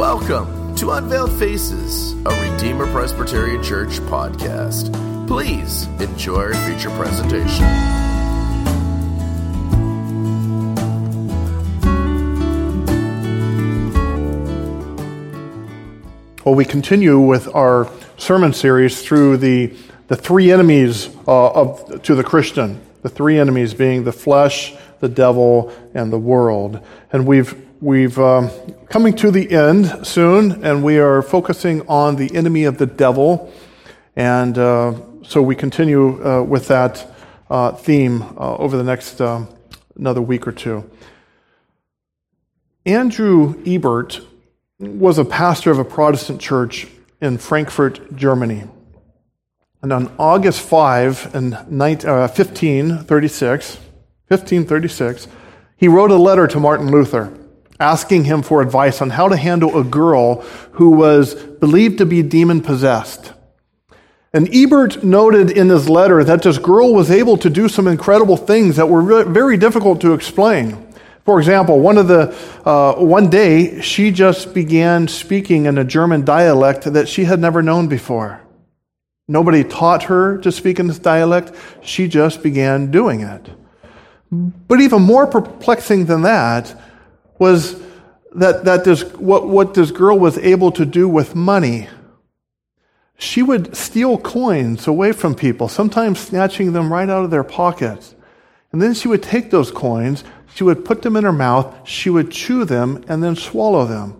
Welcome to Unveiled Faces, a Redeemer Presbyterian Church podcast. Please enjoy our feature presentation. Well, we continue with our sermon series through the three enemies to the Christian. The three enemies being the flesh, the devil, and the world. And we've coming to the end soon, and we are focusing on the enemy of the devil. And so we continue with that theme over the next another week or two. Andrew Ebert was a pastor of a Protestant church in Frankfurt, Germany. And on August 5 in 1536, he wrote a letter to Martin Luther, asking him for advice on how to handle a girl who was believed to be demon-possessed. And Ebert noted in his letter that this girl was able to do some incredible things that were very difficult to explain. For example, one day she just began speaking in a German dialect that she had never known before. Nobody taught her to speak in this dialect. She just began doing it. But even more perplexing than that was what this girl was able to do with money. She would steal coins away from people, sometimes snatching them right out of their pockets. And then she would take those coins, she would put them in her mouth, she would chew them, and then swallow them.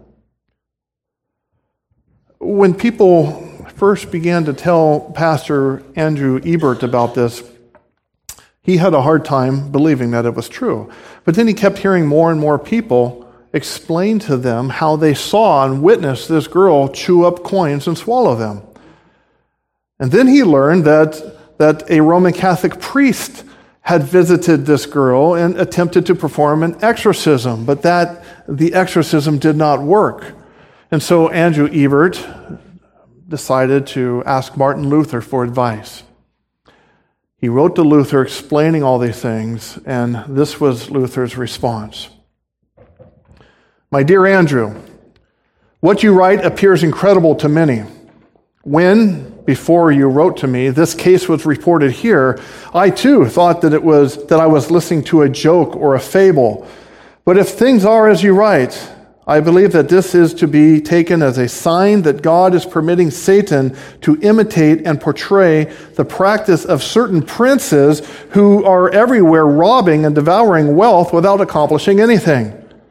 When people first began to tell Pastor Andrew Ebert about this, he had a hard time believing that it was true. But then he kept hearing more and more people explain to them how they saw and witnessed this girl chew up coins and swallow them. And then he learned that a Roman Catholic priest had visited this girl and attempted to perform an exorcism, but that the exorcism did not work. And so Andrew Ebert decided to ask Martin Luther for advice. He wrote to Luther explaining all these things, and this was Luther's response. My dear Andrew, what you write appears incredible to many. When, before you wrote to me, this case was reported here, I too thought that I was listening to a joke or a fable. But if things are as you write, I believe that this is to be taken as a sign that God is permitting Satan to imitate and portray the practice of certain princes who are everywhere robbing and devouring wealth without accomplishing anything.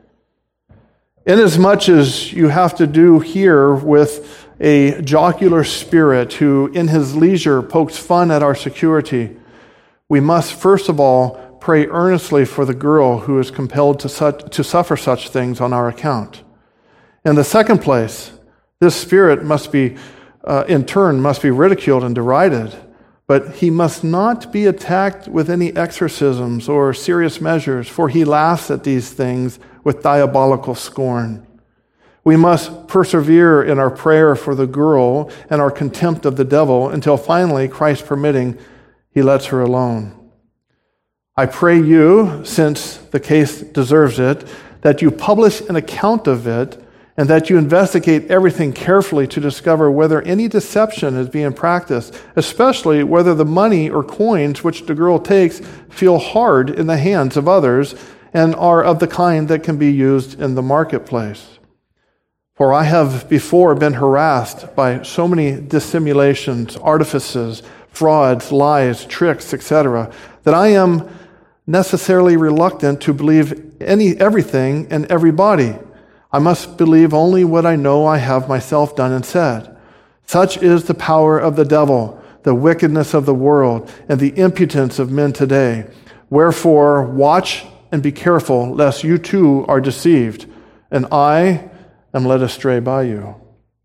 Inasmuch as you have to do here with a jocular spirit who in his leisure pokes fun at our security, we must first of all pray earnestly for the girl who is compelled to suffer such things on our account. In the second place, this spirit must be ridiculed and derided, but he must not be attacked with any exorcisms or serious measures, for he laughs at these things with diabolical scorn. We must persevere in our prayer for the girl and our contempt of the devil until finally, Christ permitting, he lets her alone. I pray you, since the case deserves it, that you publish an account of it and that you investigate everything carefully to discover whether any deception is being practiced, especially whether the money or coins which the girl takes feel hard in the hands of others and are of the kind that can be used in the marketplace. For I have before been harassed by so many dissimulations, artifices, frauds, lies, tricks, etc., that I am necessarily reluctant to believe everything and everybody. I must believe only what I know I have myself done and said. Such is the power of the devil, the wickedness of the world, and the impotence of men today. Wherefore, watch and be careful, lest you too are deceived, and I am led astray by you.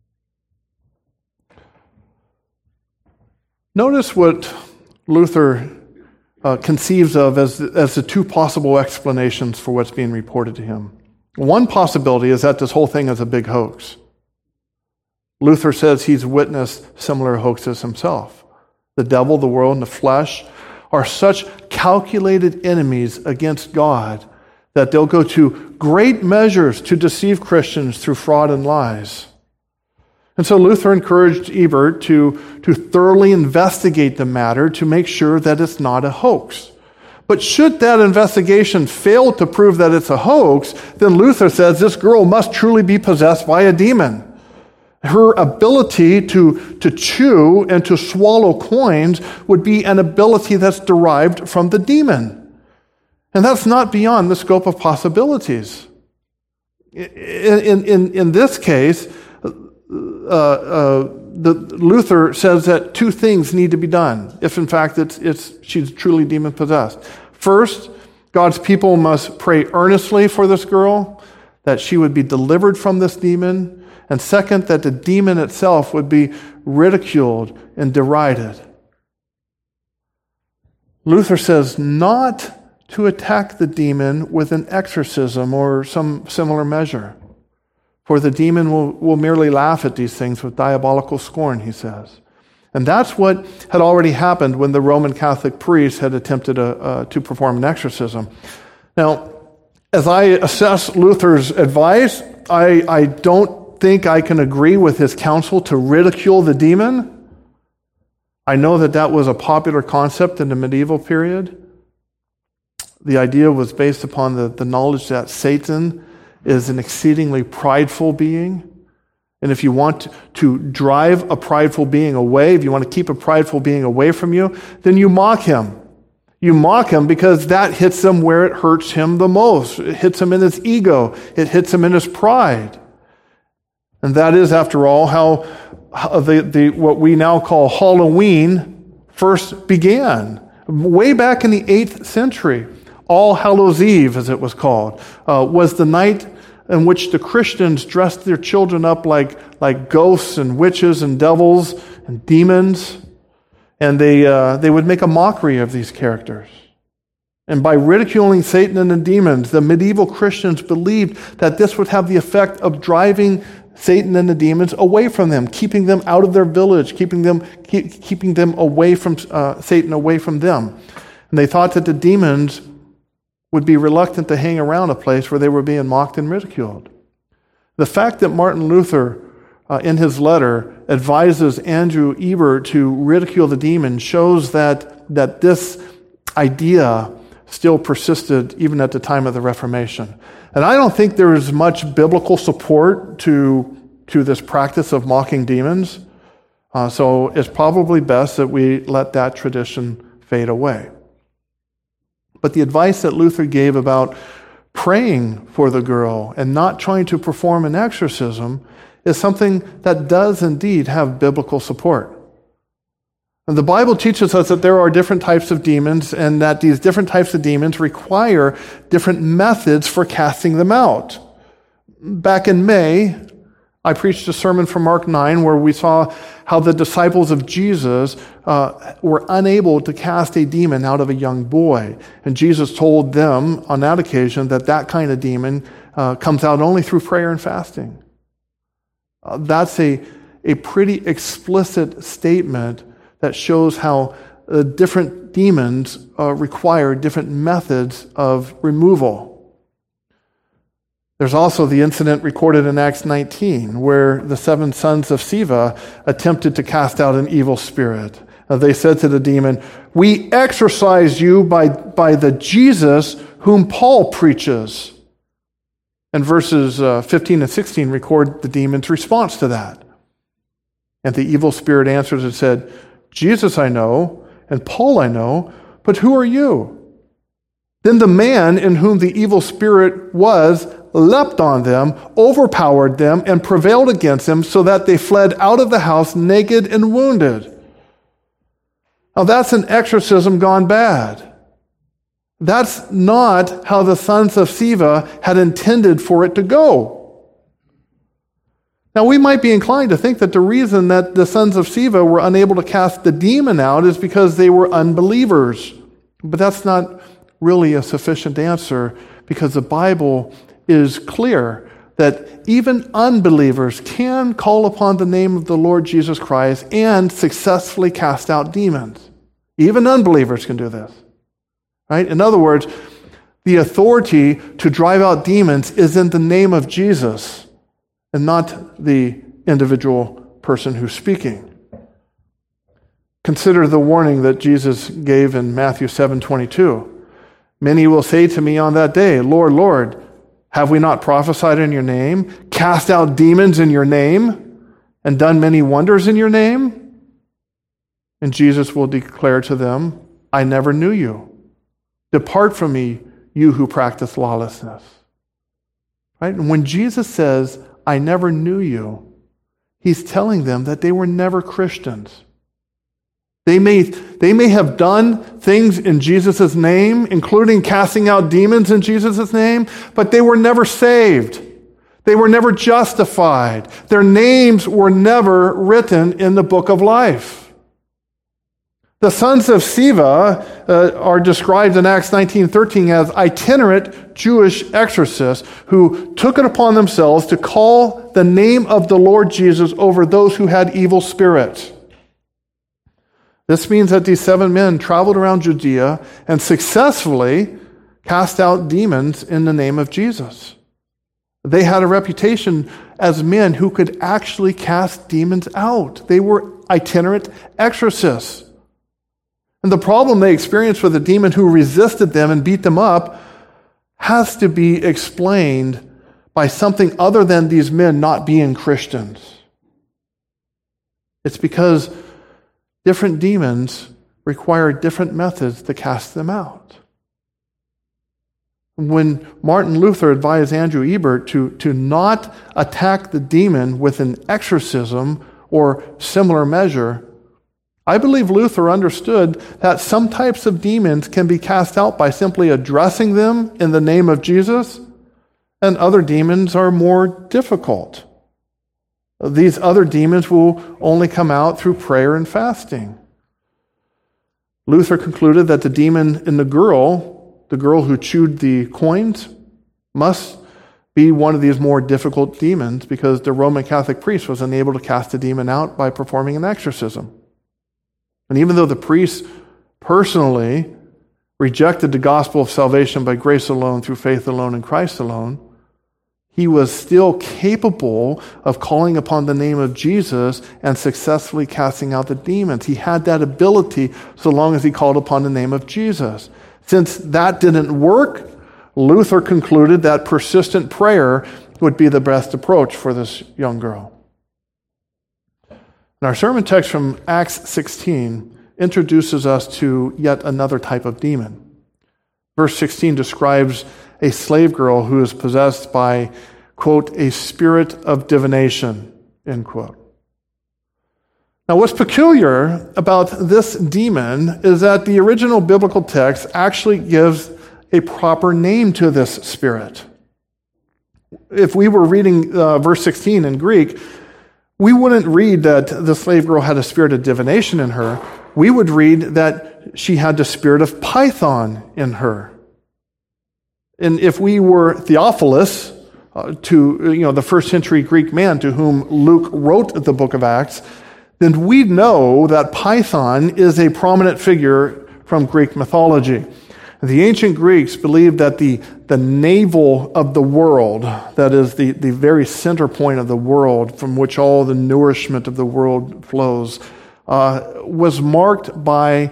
Notice what Luther conceives of as the two possible explanations for what's being reported to him. One possibility is that this whole thing is a big hoax. Luther says he's witnessed similar hoaxes himself. The devil, the world, and the flesh are such calculated enemies against God that they'll go to great measures to deceive Christians through fraud and lies. And so Luther encouraged Ebert to thoroughly investigate the matter to make sure that it's not a hoax. But should that investigation fail to prove that it's a hoax, then Luther says this girl must truly be possessed by a demon. Her ability to chew and to swallow coins would be an ability that's derived from the demon. And that's not beyond the scope of possibilities. In this case, Luther says that two things need to be done if, in fact, she's truly demon-possessed. First, God's people must pray earnestly for this girl, that she would be delivered from this demon. And second, that the demon itself would be ridiculed and derided. Luther says not to attack the demon with an exorcism or some similar measure. For the demon will merely laugh at these things with diabolical scorn, he says. And that's what had already happened when the Roman Catholic priest had attempted to perform an exorcism. Now, as I assess Luther's advice, I don't think I can agree with his counsel to ridicule the demon. I know that was a popular concept in the medieval period. The idea was based upon the knowledge that Satan is an exceedingly prideful being. And if you want to drive a prideful being away, if you want to keep a prideful being away from you, then you mock him. You mock him because that hits him where it hurts him the most. It hits him in his ego. It hits him in his pride. And that is, after all, how what we now call Halloween first began. Way back in the 8th century. All Hallows Eve, as it was called, was the night in which the Christians dressed their children up like ghosts and witches and devils and demons, and they would make a mockery of these characters. And by ridiculing Satan and the demons, the medieval Christians believed that this would have the effect of driving Satan and the demons away from them, keeping them out of their village, keeping them away from Satan, away from them. And they thought that the demons would be reluctant to hang around a place where they were being mocked and ridiculed. The fact that Martin Luther, in his letter, advises Andrew Ebert to ridicule the demon shows that this idea still persisted even at the time of the Reformation. And I don't think there is much biblical support to this practice of mocking demons. So it's probably best that we let that tradition fade away. But the advice that Luther gave about praying for the girl and not trying to perform an exorcism is something that does indeed have biblical support. And the Bible teaches us that there are different types of demons and that these different types of demons require different methods for casting them out. Back in May, I preached a sermon from Mark 9 where we saw how the disciples of Jesus were unable to cast a demon out of a young boy. And Jesus told them on that occasion that kind of demon comes out only through prayer and fasting. That's a pretty explicit statement that shows how different demons require different methods of removal. There's also the incident recorded in Acts 19 where the 7 sons of Sceva attempted to cast out an evil spirit. They said to the demon, "We exorcise you by the Jesus whom Paul preaches." And verses 15 and 16 record the demon's response to that. And the evil spirit answers and said, "Jesus I know, and Paul I know, but who are you?" Then the man in whom the evil spirit was leapt on them, overpowered them, and prevailed against them, so that they fled out of the house naked and wounded. Now that's an exorcism gone bad. That's not how the sons of Sceva had intended for it to go. Now we might be inclined to think that the reason that the sons of Sceva were unable to cast the demon out is because they were unbelievers. But that's not really a sufficient answer, because the Bible is clear that even unbelievers can call upon the name of the Lord Jesus Christ and successfully cast out demons. Even unbelievers can do this. Right? In other words, The authority to drive out demons is in the name of Jesus and not the individual person who's speaking. Consider the warning that Jesus gave in Matthew 7:22. Many will say to me on that day, Lord, Lord, have we not prophesied in your name, cast out demons in your name, and done many wonders in your name? And Jesus will declare to them, I never knew you. Depart from me, you who practice lawlessness. Right? And when Jesus says, I never knew you, he's telling them that they were never Christians. They may have done things in Jesus' name, including casting out demons in Jesus' name, but they were never saved. They were never justified. Their names were never written in the book of life. The sons of Sceva are described in Acts 19:13 as itinerant Jewish exorcists who took it upon themselves to call the name of the Lord Jesus over those who had evil spirits. This means that these 7 men traveled around Judea and successfully cast out demons in the name of Jesus. They had a reputation as men who could actually cast demons out. They were itinerant exorcists. And the problem they experienced with a demon who resisted them and beat them up has to be explained by something other than these men not being Christians. It's because different demons require different methods to cast them out. When Martin Luther advised Andrew Ebert to not attack the demon with an exorcism or similar measure, I believe Luther understood that some types of demons can be cast out by simply addressing them in the name of Jesus, and other demons are more difficult. These other demons will only come out through prayer and fasting. Luther concluded that the demon in the girl who chewed the coins, must be one of these more difficult demons because the Roman Catholic priest was unable to cast the demon out by performing an exorcism. And even though the priest personally rejected the gospel of salvation by grace alone, through faith alone, in Christ alone, he was still capable of calling upon the name of Jesus and successfully casting out the demons. He had that ability so long as he called upon the name of Jesus. Since that didn't work, Luther concluded that persistent prayer would be the best approach for this young girl. And our sermon text from Acts 16 introduces us to yet another type of demon. Verse 16 describes a slave girl who is possessed by, quote, a spirit of divination, end quote. Now, what's peculiar about this demon is that the original biblical text actually gives a proper name to this spirit. If we were reading verse 16 in Greek, we wouldn't read that the slave girl had a spirit of divination in her. We would read that she had the spirit of Python in her. And if we were Theophilus, the first century Greek man to whom Luke wrote the book of Acts, then we'd know that Python is a prominent figure from Greek mythology. The ancient Greeks believed that the navel of the world, that is the very center point of the world from which all the nourishment of the world flows, was marked by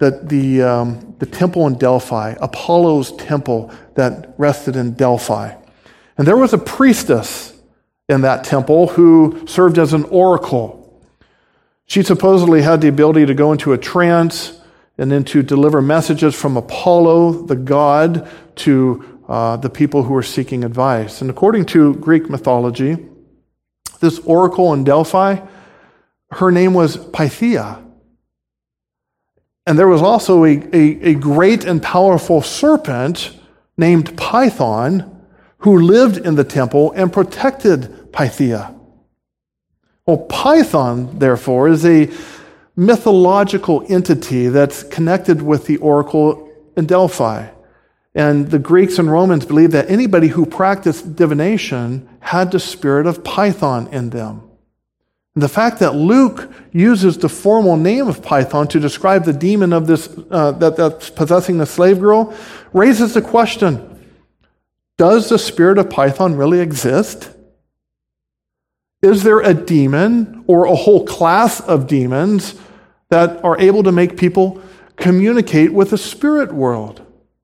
the temple in Delphi, Apollo's temple that rested in Delphi. And there was a priestess in that temple who served as an oracle. She supposedly had the ability to go into a trance and then to deliver messages from Apollo, the god, to the people who were seeking advice. And according to Greek mythology, this oracle in Delphi, her name was Pythia. And there was also a great and powerful serpent named Python who lived in the temple and protected Pythia. Well, Python, therefore, is a mythological entity that's connected with the oracle in Delphi. And the Greeks and Romans believed that anybody who practiced divination had the spirit of Python in them. The fact that Luke uses the formal name of Python to describe the demon of this that's possessing the slave girl raises the question, does the spirit of Python really exist? Is there a demon or a whole class of demons that are able to make people communicate with the spirit world?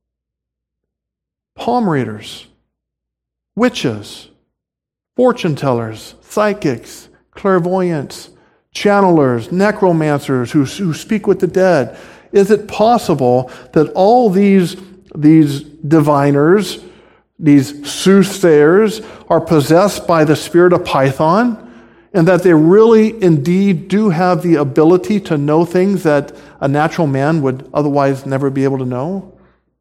Palm readers, witches, fortune tellers, psychics, clairvoyants, channelers, necromancers who speak with the dead. Is it possible that all these diviners, these soothsayers, are possessed by the spirit of Python, and that they really indeed do have the ability to know things that a natural man would otherwise never be able to know?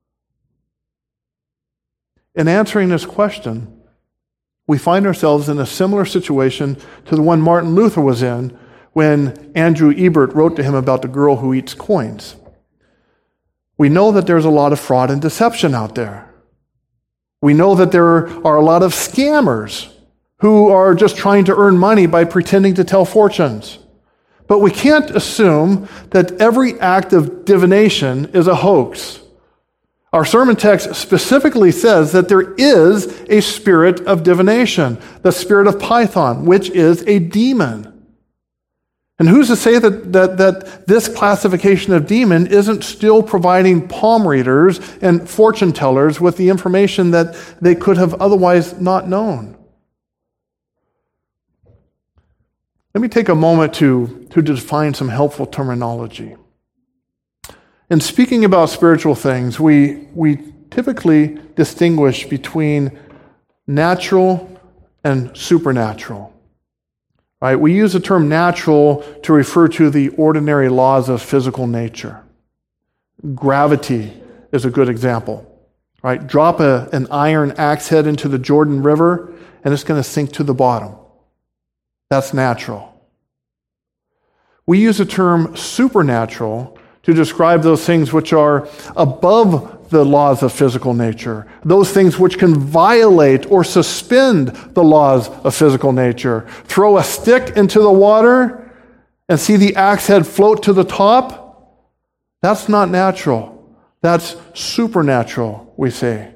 In answering this question, we find ourselves in a similar situation to the one Martin Luther was in when Andrew Ebert wrote to him about the girl who eats coins. We know that there's a lot of fraud and deception out there. We know that there are a lot of scammers who are just trying to earn money by pretending to tell fortunes. But we can't assume that every act of divination is a hoax. Our sermon text specifically says that there is a spirit of divination, the spirit of Python, which is a demon. And who's to say that this classification of demon isn't still providing palm readers and fortune tellers with the information that they could have otherwise not known? Let me take a moment to define some helpful terminology. In speaking about spiritual things, we typically distinguish between natural and supernatural. Right? We use the term natural to refer to the ordinary laws of physical nature. Gravity is a good example. Right? Drop an iron axe head into the Jordan River, and it's going to sink to the bottom. That's natural. We use the term supernatural to describe those things which are above the laws of physical nature, those things which can violate or suspend the laws of physical nature. Throw a stick into the water and see the axe head float to the top. That's not natural. That's supernatural, we say.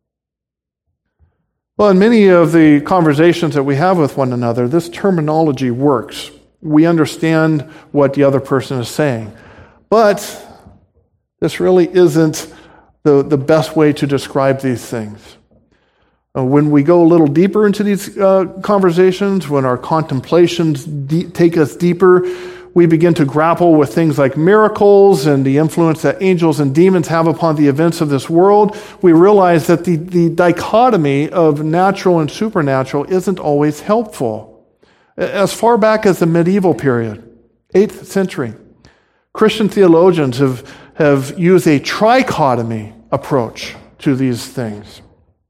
Well, in many of the conversations that we have with one another, this terminology works. We understand what the other person is saying. But this really isn't the best way to describe these things. When we go a little deeper into these conversations, when our contemplations take us deeper, we begin to grapple with things like miracles and the influence that angels and demons have upon the events of this world. We realize that the dichotomy of natural and supernatural isn't always helpful. As far back as the medieval period, 8th century, Christian theologians have used a trichotomy approach to these things.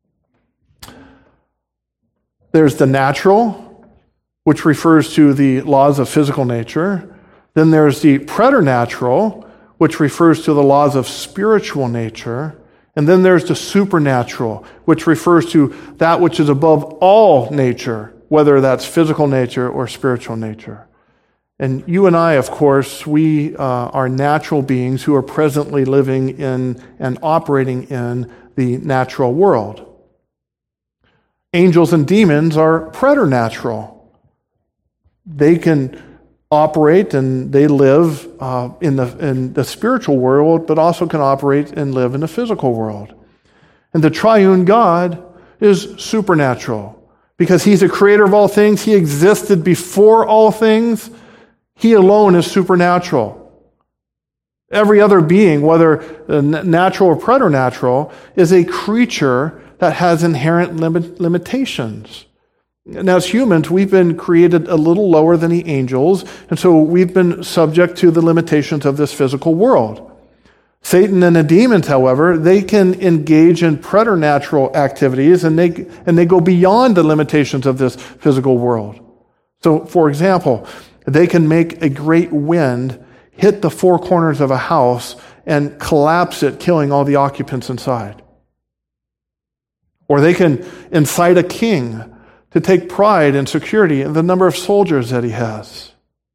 There's the natural, which refers to the laws of physical nature. Then there's the preternatural, which refers to the laws of spiritual nature. And then there's the supernatural, which refers to that which is above all nature, whether that's physical nature or spiritual nature. And you and I, of course, we are natural beings who are presently living in and operating in the natural world. Angels and demons are preternatural. They can operate and they live in the spiritual world, but also can operate and live in the physical world. And the triune God is supernatural because He's the creator of all things. He existed before all things. He alone is supernatural. Every other being, whether natural or preternatural, is a creature that has inherent limitations. And as humans, we've been created a little lower than the angels, and so we've been subject to the limitations of this physical world. Satan and the demons, however, they can engage in preternatural activities, and they go beyond the limitations of this physical world. So, for example, they can make a great wind hit the four corners of a house and collapse it, killing all the occupants inside. Or they can incite a king to take pride and security in the number of soldiers that he has.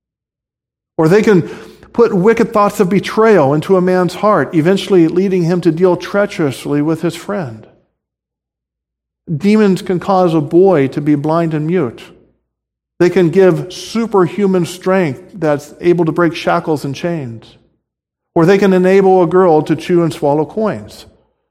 Or they can put wicked thoughts of betrayal into a man's heart, eventually leading him to deal treacherously with his friend. Demons can cause a boy to be blind and mute. They can give superhuman strength that's able to break shackles and chains. Or they can enable a girl to chew and swallow coins.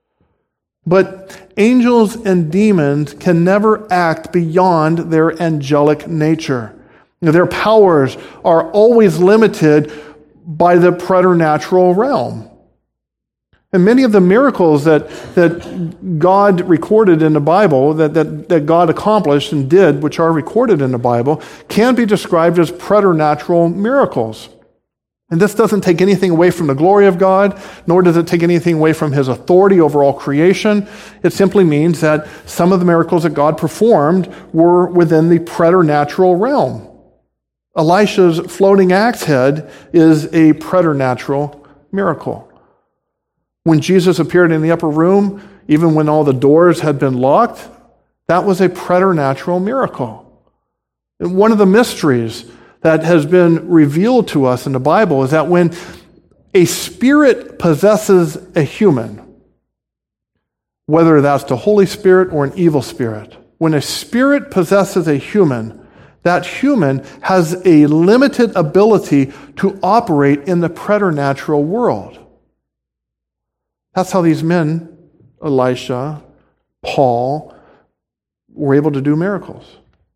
But angels and demons can never act beyond their angelic nature. Their powers are always limited by the preternatural realm. And many of the miracles that God recorded in the Bible, that God accomplished and did, which are recorded in the Bible, can be described as preternatural miracles. And this doesn't take anything away from the glory of God, nor does it take anything away from his authority over all creation. It simply means that some of the miracles that God performed were within the preternatural realm. Elisha's floating axe head is a preternatural miracle. When Jesus appeared in the upper room, even when all the doors had been locked, that was a preternatural miracle. And one of the mysteries that has been revealed to us in the Bible is that when a spirit possesses a human, whether that's the Holy Spirit or an evil spirit, when a spirit possesses a human, that human has a limited ability to operate in the preternatural world. That's how these men, Elisha, Paul, were able to do miracles.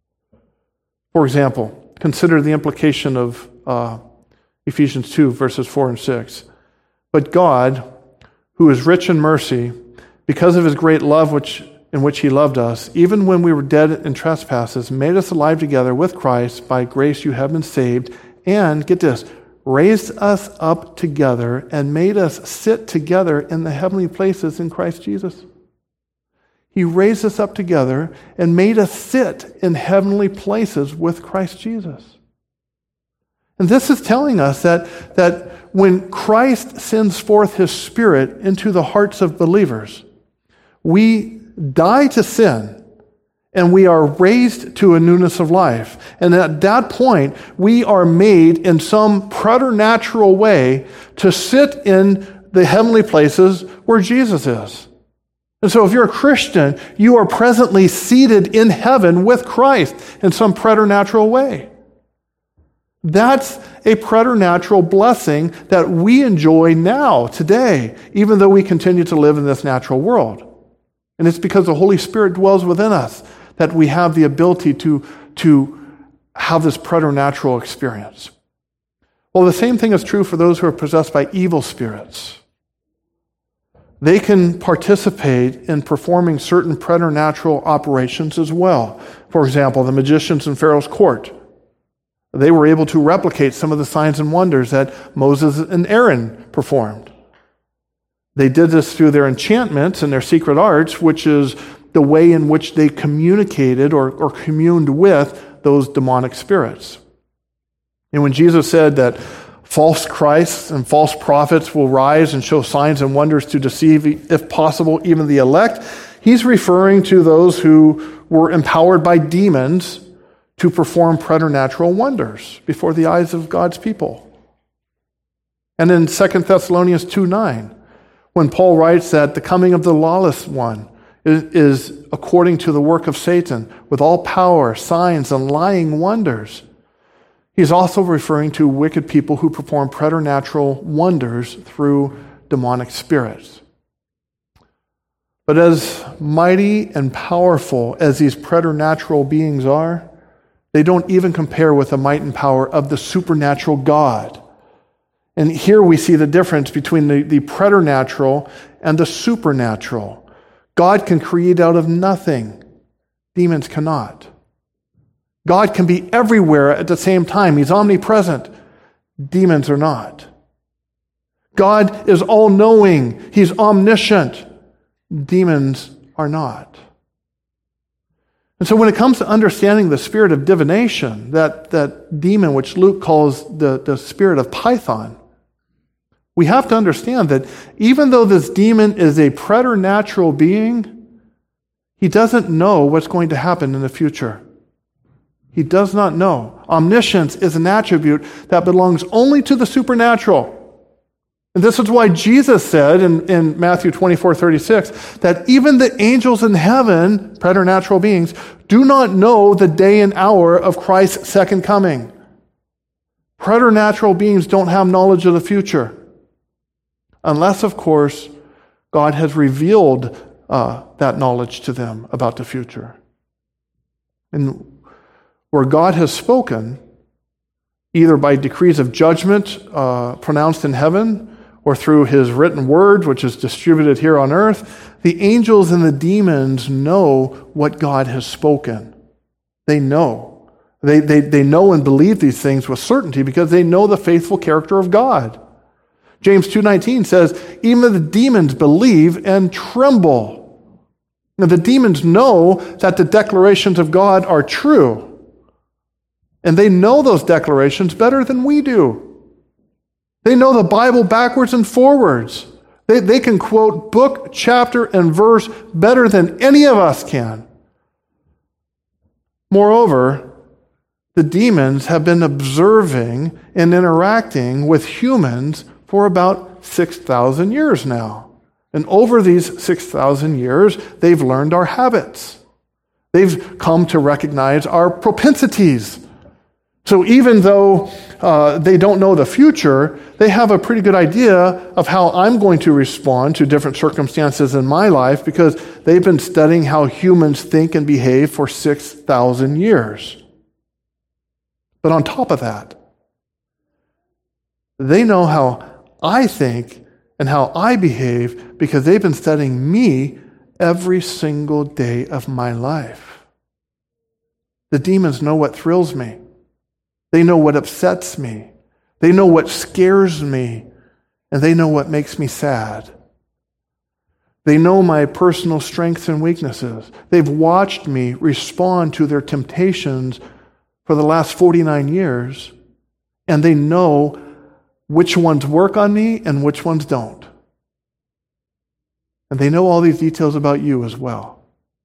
For example, consider the implication of Ephesians 2, verses 4 and 6. But God, who is rich in mercy, because of his great love in which he loved us, even when we were dead in trespasses, made us alive together with Christ. By grace you have been saved. And, get this, raised us up together and made us sit together in the heavenly places in Christ Jesus. He raised us up together and made us sit in heavenly places with Christ Jesus. And this is telling us that when Christ sends forth his Spirit into the hearts of believers, we die to sin and we are raised to a newness of life. And at that point, we are made in some preternatural way to sit in the heavenly places where Jesus is. And so if you're a Christian, you are presently seated in heaven with Christ in some preternatural way. That's a preternatural blessing that we enjoy now, today, even though we continue to live in this natural world. And it's because the Holy Spirit dwells within us that we have the ability to have this preternatural experience. Well, the same thing is true for those who are possessed by evil spirits. They can participate in performing certain preternatural operations as well. For example, the magicians in Pharaoh's court. They were able to replicate some of the signs and wonders that Moses and Aaron performed. They did this through their enchantments and their secret arts, which is the way in which they communicated or communed with those demonic spirits. And when Jesus said that false Christs and false prophets will rise and show signs and wonders to deceive, if possible, even the elect, he's referring to those who were empowered by demons to perform preternatural wonders before the eyes of God's people. And in 2 Thessalonians 2:9, when Paul writes that the coming of the lawless one is according to the work of Satan, with all power, signs, and lying wonders, he's also referring to wicked people who perform preternatural wonders through demonic spirits. But as mighty and powerful as these preternatural beings are, they don't even compare with the might and power of the supernatural God. And here we see the difference between the preternatural and the supernatural. God can create out of nothing. Demons cannot. God can be everywhere at the same time. He's omnipresent. Demons are not. God is all-knowing. He's omniscient. Demons are not. And so when it comes to understanding the spirit of divination, that demon which Luke calls the spirit of Python, we have to understand that even though this demon is a preternatural being, He doesn't know what's going to happen in the future. He does not know. Omniscience is an attribute that belongs only to the supernatural. And this is why Jesus said in Matthew 24:36 that even the angels in heaven, preternatural beings, do not know the day and hour of Christ's second coming. Preternatural beings don't have knowledge of the future. Unless, of course, God has revealed that knowledge to them about the future. And where God has spoken, either by decrees of judgment pronounced in heaven or through his written word, which is distributed here on earth, the angels and the demons know what God has spoken. They know. They know and believe these things with certainty because they know the faithful character of God. James 2:19 says, even the demons believe and tremble. Now, the demons know that the declarations of God are true. And they know those declarations better than we do. They know the Bible backwards and forwards. They can quote book, chapter, and verse better than any of us can. Moreover, the demons have been observing and interacting with humans for about 6,000 years now. And over these 6,000 years, they've learned our habits. They've come to recognize our propensities. So even though they don't know the future, they have a pretty good idea of how I'm going to respond to different circumstances in my life because they've been studying how humans think and behave for 6,000 years. But on top of that, they know how I think and how I behave because they've been studying me every single day of my life. The demons know what thrills me. They know what upsets me. They know what scares me. And they know what makes me sad. They know my personal strengths and weaknesses. They've watched me respond to their temptations for the last 49 years. And they know which ones work on me and which ones don't. And they know all these details about you as well.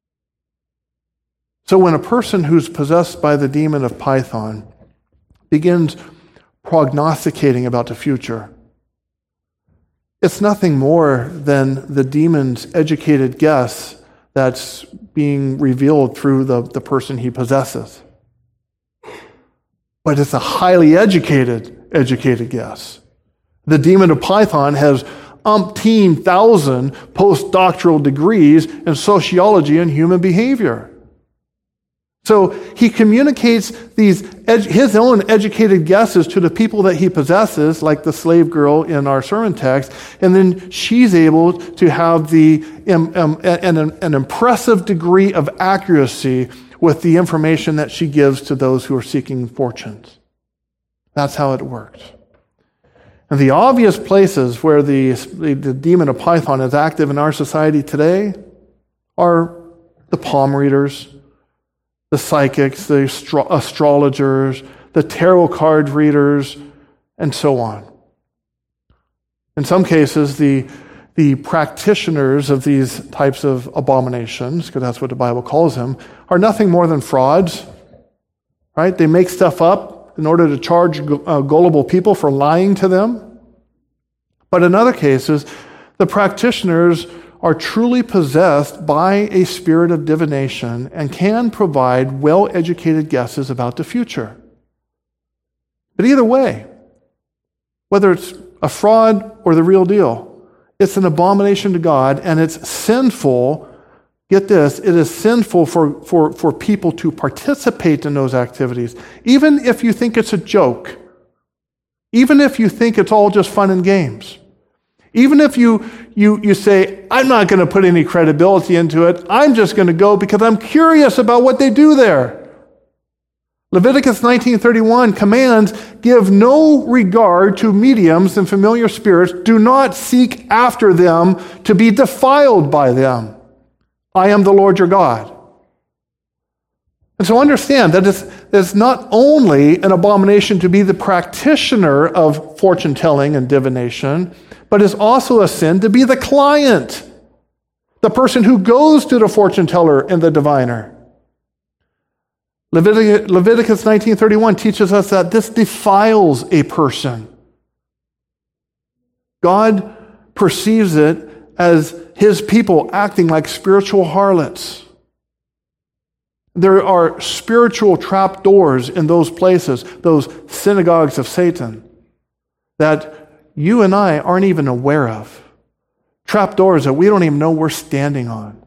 So when a person who's possessed by the demon of Python begins prognosticating about the future, it's nothing more than the demon's educated guess that's being revealed through the person he possesses. But it's a highly educated guess. The demon of Python has umpteen thousand postdoctoral degrees in sociology and human behavior. So he communicates his own educated guesses to the people that he possesses, like the slave girl in our sermon text, and then she's able to have an impressive degree of accuracy with the information that she gives to those who are seeking fortunes. That's how it works. And the obvious places where the demon of Python is active in our society today are the palm readers, the psychics, the astrologers, the tarot card readers, and so on. In some cases, the practitioners of these types of abominations, because that's what the Bible calls them, are nothing more than frauds, right? They make stuff up in order to charge gullible people for lying to them. But in other cases, the practitioners are truly possessed by a spirit of divination and can provide well-educated guesses about the future. But either way, whether it's a fraud or the real deal, it's an abomination to God, and it's sinful. Get this, it is sinful for people to participate in those activities, even if you think it's a joke, even if you think it's all just fun and games. Even if you say, I'm not going to put any credibility into it, I'm just going to go because I'm curious about what they do there. Leviticus 19:31 commands, give no regard to mediums and familiar spirits. Do not seek after them to be defiled by them. I am the Lord your God. And so understand that it's not only an abomination to be the practitioner of fortune-telling and divination, but it's also a sin to be the client, the person who goes to the fortune teller and the diviner. Leviticus 19:31 teaches us that this defiles a person. God perceives it as his people acting like spiritual harlots. There are spiritual trapdoors in those places, those synagogues of Satan, that you and I aren't even aware of. Trapdoors that we don't even know we're standing on.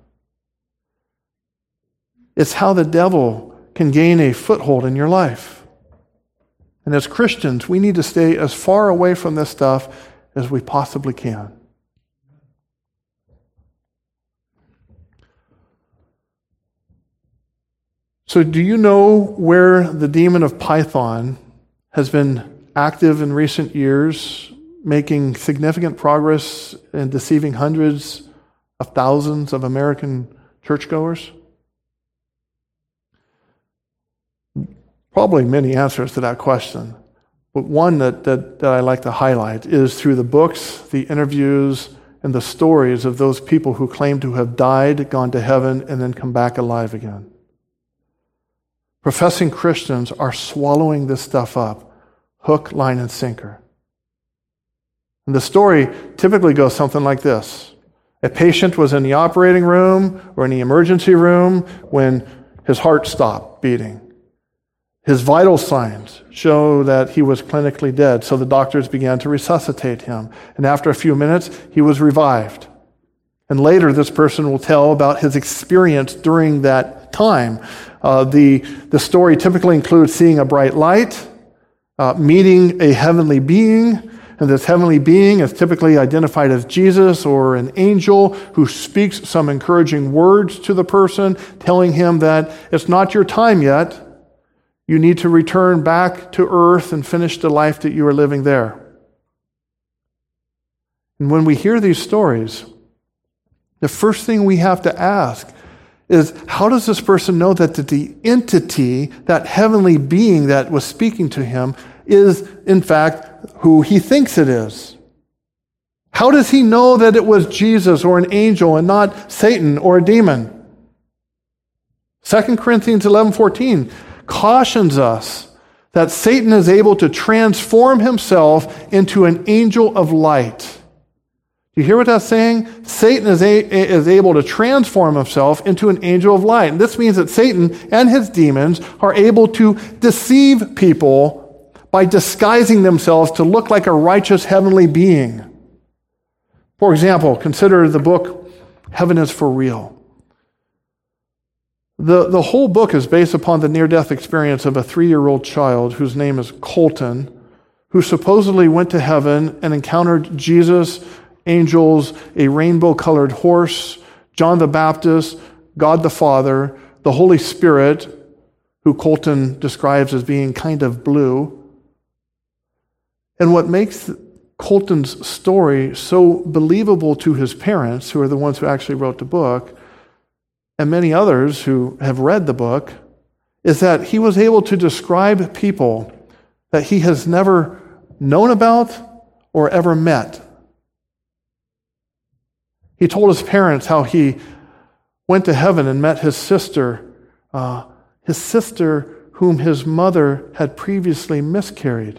It's how the devil can gain a foothold in your life. And as Christians, we need to stay as far away from this stuff as we possibly can. So do you know where the demon of Python has been active in recent years, making significant progress in deceiving hundreds of thousands of American churchgoers? Probably many answers to that question. But one that I like to highlight is through the books, the interviews, and the stories of those people who claim to have died, gone to heaven, and then come back alive again. Professing Christians are swallowing this stuff up, hook, line, and sinker. And the story typically goes something like this. A patient was in the operating room or in the emergency room when his heart stopped beating. His vital signs show that he was clinically dead, so the doctors began to resuscitate him. And after a few minutes, he was revived. And later, this person will tell about his experience during that time. The story typically includes seeing a bright light, meeting a heavenly being, and this heavenly being is typically identified as Jesus or an angel who speaks some encouraging words to the person, telling him that it's not your time yet. You need to return back to earth and finish the life that you are living there. And when we hear these stories, the first thing we have to ask is, how does this person know that the entity, that heavenly being that was speaking to him, is in fact who he thinks it is? How does he know that it was Jesus or an angel and not Satan or a demon? 2 Corinthians 11:14 cautions us that Satan is able to transform himself into an angel of light. Do you hear what that's saying? Satan is able to transform himself into an angel of light. And this means that Satan and his demons are able to deceive people by disguising themselves to look like a righteous heavenly being. For example, consider the book Heaven is for Real. The whole book is based upon the near-death experience of a 3-year-old child whose name is Colton, who supposedly went to heaven and encountered Jesus, angels, a rainbow-colored horse, John the Baptist, God the Father, the Holy Spirit, who Colton describes as being kind of blue. And what makes Colton's story so believable to his parents, who are the ones who actually wrote the book, and many others who have read the book, is that he was able to describe people that he has never known about or ever met. He told his parents how he went to heaven and met his sister whom his mother had previously miscarried.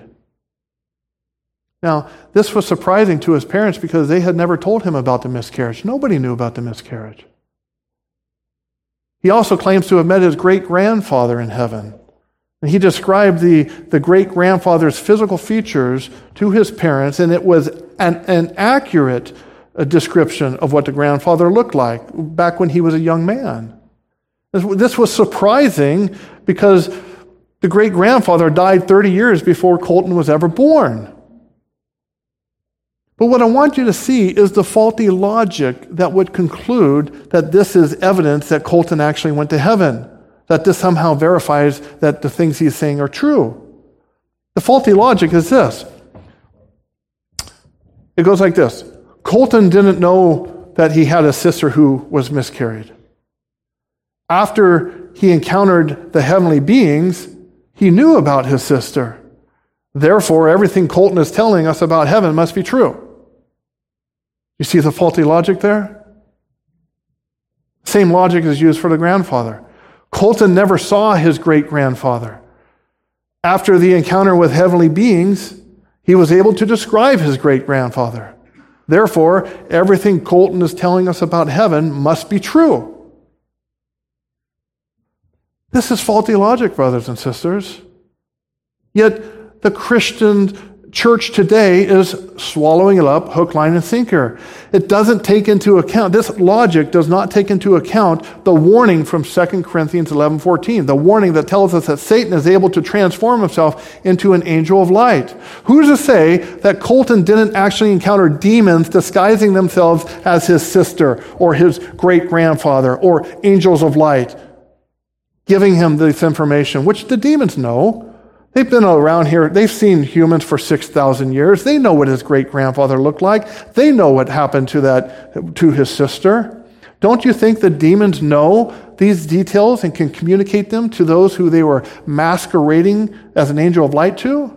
Now, this was surprising to his parents because they had never told him about the miscarriage. Nobody knew about the miscarriage. He also claims to have met his great-grandfather in heaven. And he described the great-grandfather's physical features to his parents, and it was an accurate description of what the grandfather looked like back when he was a young man. This was surprising because the great-grandfather died 30 years before Colton was ever born. But what I want you to see is the faulty logic that would conclude that this is evidence that Colton actually went to heaven, that this somehow verifies that the things he's saying are true. The faulty logic is this. It goes like this. Colton didn't know that he had a sister who was miscarried. After he encountered the heavenly beings, he knew about his sister. Therefore, everything Colton is telling us about heaven must be true. You see the faulty logic there? Same logic is used for the grandfather. Colton never saw his great-grandfather. After the encounter with heavenly beings, he was able to describe his great-grandfather. Therefore, everything Colton is telling us about heaven must be true. This is faulty logic, brothers and sisters. Yet the Christian church today is swallowing it up hook, line, and sinker. It doesn't take into account, this logic does not take into account the warning from 2 Corinthians 11:14, the warning that tells us that Satan is able to transform himself into an angel of light. Who's to say that Colton didn't actually encounter demons disguising themselves as his sister or his great-grandfather or angels of light, giving him this information, which the demons know. They've been around here. They've seen humans for 6,000 years. They know what his great-grandfather looked like. They know what happened to his sister. Don't you think the demons know these details and can communicate them to those who they were masquerading as an angel of light to?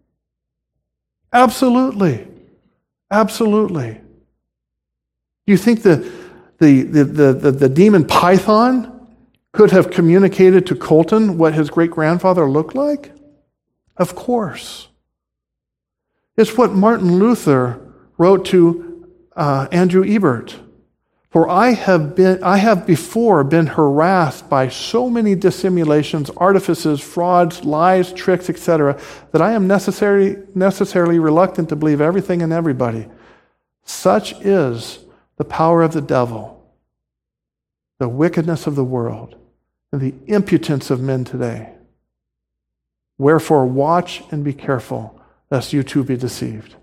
Absolutely. Absolutely. Do you think the demon Python could have communicated to Colton what his great-grandfather looked like? Of course. It's what Martin Luther wrote to Andrew Ebert. For I have before been harassed by so many dissimulations, artifices, frauds, lies, tricks, etc., that I am necessarily reluctant to believe everything and everybody. Such is the power of the devil, the wickedness of the world, and the impotence of men today. Wherefore, watch and be careful, lest you too be deceived.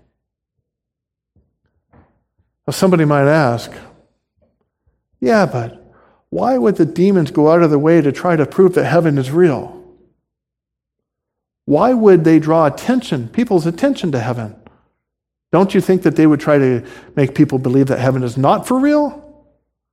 Now, somebody might ask, yeah, but why would the demons go out of their way to try to prove that heaven is real? Why would they draw people's attention to heaven? Don't you think that they would try to make people believe that heaven is not for real?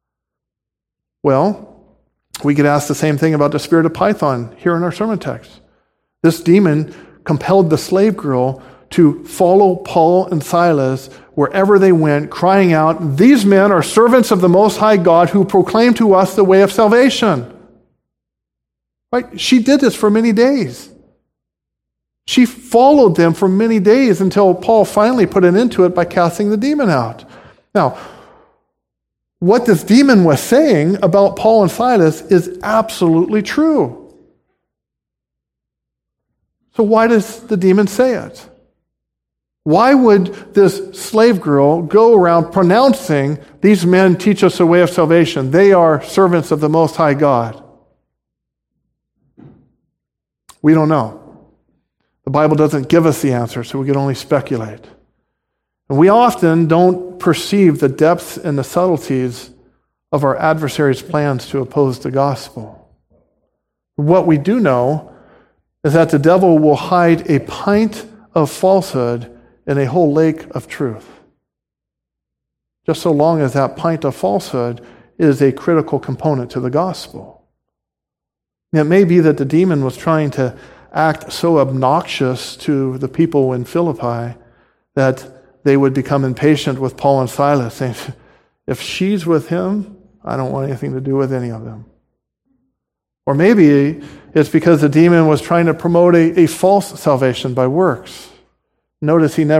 Well, we could ask the same thing about the spirit of Python here in our sermon text. This demon compelled the slave girl to follow Paul and Silas wherever they went, crying out, "These men are servants of the Most High God who proclaim to us the way of salvation." Right? She did this for many days. She followed them for many days until Paul finally put an end to it by casting the demon out. Now, what this demon was saying about Paul and Silas is absolutely true. So why does the demon say it? Why would this slave girl go around pronouncing, "These men teach us the way of salvation. They are servants of the Most High God"? We don't know. The Bible doesn't give us the answer, so we can only speculate. And we often don't perceive the depths and the subtleties of our adversaries' plans to oppose the gospel. What we do know is that the devil will hide a pint of falsehood in a whole lake of truth. Just so long as that pint of falsehood is a critical component to the gospel. It may be that the demon was trying to act so obnoxious to the people in Philippi that they would become impatient with Paul and Silas, saying, "If she's with him, I don't want anything to do with any of them." Or maybe it's because the demon was trying to promote a false salvation by works. Notice he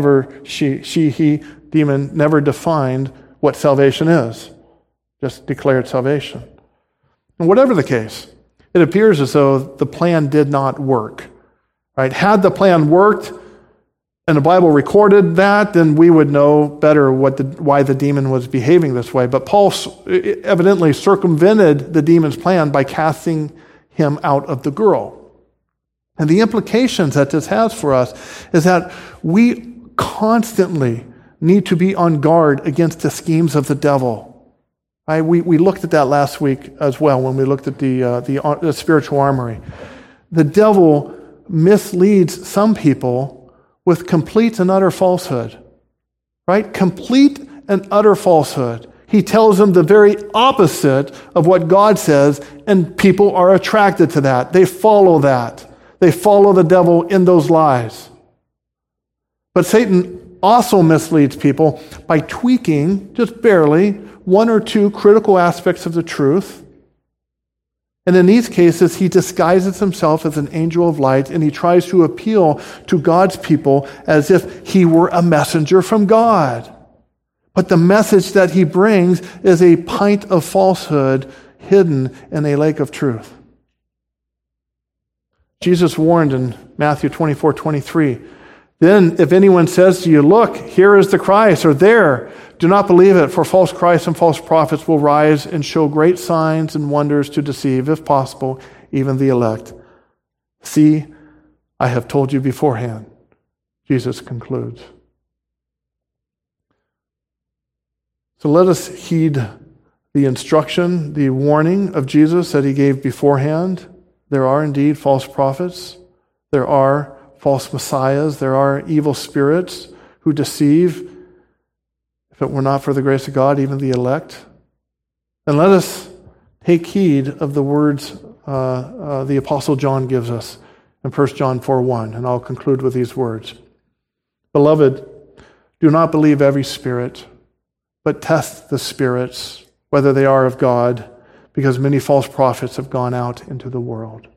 demon never defined what salvation is, just declared salvation. And whatever the case, it appears as though the plan did not work. Right? Had the plan worked and the Bible recorded that, then we would know better why the demon was behaving this way. But Paul evidently circumvented the demon's plan by casting him out of the girl. And the implications that this has for us is that we constantly need to be on guard against the schemes of the devil. Right? We looked at that last week as well when we looked at the spiritual armory. The devil misleads some people with complete and utter falsehood. Right? Complete and utter falsehood. He tells them the very opposite of what God says, and people are attracted to that. They follow that. They follow the devil in those lies. But Satan also misleads people by tweaking, just barely, one or two critical aspects of the truth. And in these cases, he disguises himself as an angel of light, and he tries to appeal to God's people as if he were a messenger from God. But the message that he brings is a pint of falsehood hidden in a lake of truth. Jesus warned in Matthew 24:23, "Then if anyone says to you, 'Look, here is the Christ,' or 'There,' do not believe it, for false Christs and false prophets will rise and show great signs and wonders to deceive, if possible, even the elect. See, I have told you beforehand," Jesus concludes. So let us heed the instruction, the warning of Jesus that he gave beforehand. There are indeed false prophets. There are false messiahs. There are evil spirits who deceive, if it were not for the grace of God, even the elect. And let us take heed of the words the Apostle John gives us in 1 John 4:1, and I'll conclude with these words. "Beloved, do not believe every spirit, but test the spirits, whether they are of God, because many false prophets have gone out into the world."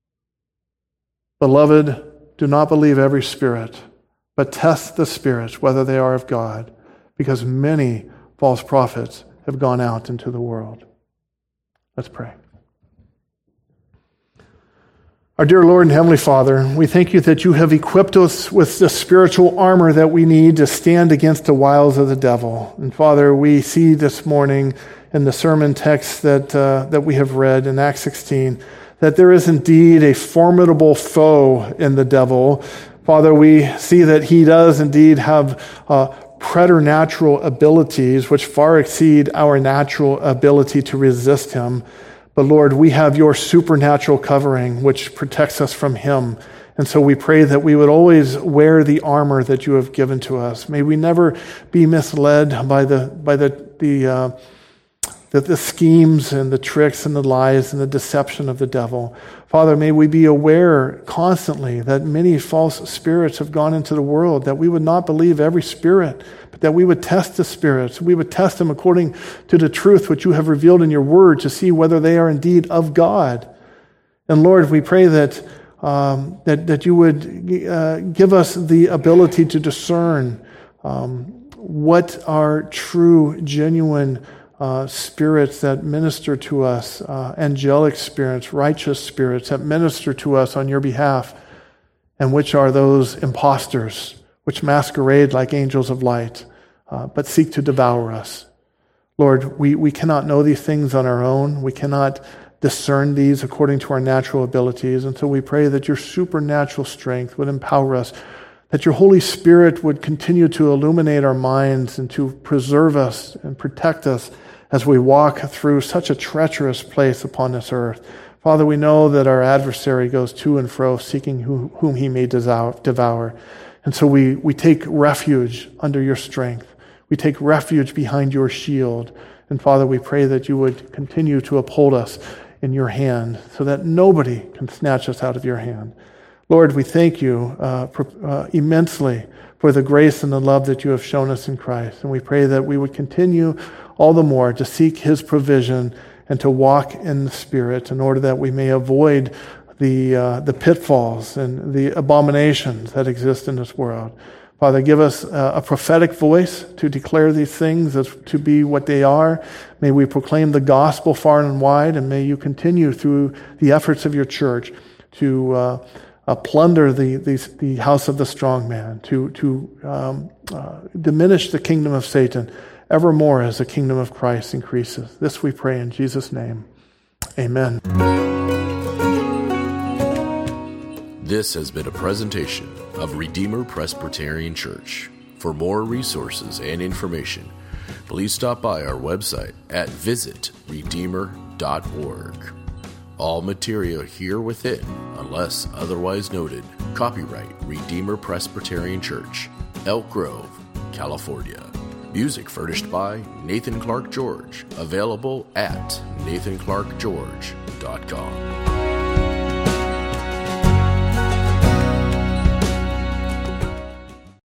Beloved, do not believe every spirit, but test the spirits, whether they are of God, because many false prophets have gone out into the world. Let's pray. Our dear Lord and Heavenly Father, we thank you that you have equipped us with the spiritual armor that we need to stand against the wiles of the devil. And Father, we see this morning in the sermon text that we have read in Acts 16, that there is indeed a formidable foe in the devil. Father, we see that he does indeed have preternatural abilities which far exceed our natural ability to resist him. But Lord, we have your supernatural covering which protects us from him. And so we pray that we would always wear the armor that you have given to us. May we never be misled by the schemes and the tricks and the lies and the deception of the devil. Father, may we be aware constantly that many false spirits have gone into the world, that we would not believe every spirit, but that we would test the spirits. We would test them according to the truth which you have revealed in your word to see whether they are indeed of God. And Lord, we pray that you would give us the ability to discern what are true, genuine spirits that minister to us, angelic spirits, righteous spirits that minister to us on your behalf, and which are those imposters which masquerade like angels of light, but seek to devour us. Lord, we cannot know these things on our own. We cannot discern these according to our natural abilities, and so we pray that your supernatural strength would empower us, that your Holy Spirit would continue to illuminate our minds and to preserve us and protect us as we walk through such a treacherous place upon this earth. Father, we know that our adversary goes to and fro seeking whom he may devour. And so we take refuge under your strength. We take refuge behind your shield. And Father, we pray that you would continue to uphold us in your hand so that nobody can snatch us out of your hand. Lord, we thank you immensely for the grace and the love that you have shown us in Christ. And we pray that we would continue all the more to seek his provision and to walk in the Spirit in order that we may avoid the pitfalls and the abominations that exist in this world. Father, give us a prophetic voice to declare these things as to be what they are. May we proclaim the gospel far and wide, and may you continue through the efforts of your church to plunder the house of the strong man, to diminish the kingdom of Satan evermore as the kingdom of Christ increases. This we pray in Jesus' name. Amen. This has been a presentation of Redeemer Presbyterian Church. For more resources and information, please stop by our website at visitredeemer.org. All material here within, unless otherwise noted, copyright Redeemer Presbyterian Church, Elk Grove, California. Music furnished by Nathan Clark George, available at nathanclarkgeorge.com.